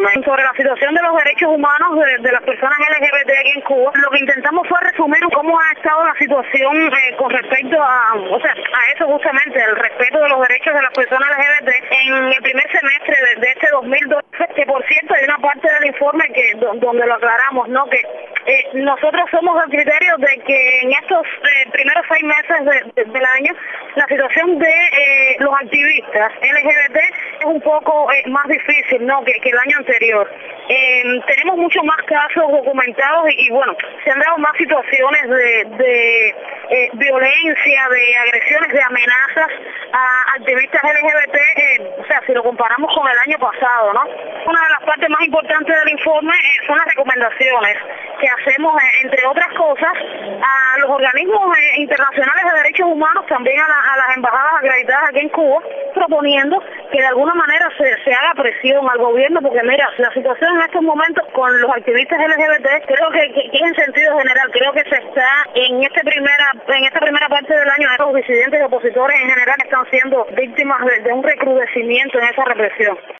informe sobre la situación de los derechos humanos de las personas LGBT aquí en Cuba. Lo que intentamos fue resumir cómo ha estado la situación con respecto a eso justamente, el respeto de los derechos de las personas LGBT en el primer semestre de este 2012, que por cierto hay una parte del informe donde lo aclaramos, ¿no? Que nosotros somos del criterio de que en estos primeros 6 meses del año la situación de los activistas LGBT es un poco más difícil, ¿no? que el año anterior. Tenemos muchos más casos documentados y bueno, se han dado más situaciones de violencia, de agresiones, de amenazas a activistas LGBT, si lo comparamos con el año pasado, ¿no? Una de las partes más importantes del informe son las recomendaciones que hacemos, entre otras cosas, a los organismos internacionales de derechos humanos, también a las embajadas acreditadas aquí en Cuba, proponiendo que de alguna manera se haga presión al gobierno, porque mira, la situación en estos momentos con los activistas LGBT, creo que es en sentido general, creo que se está en esta primera parte del año, los disidentes y opositores en general están siendo víctimas de un recrudecimiento en esa represión.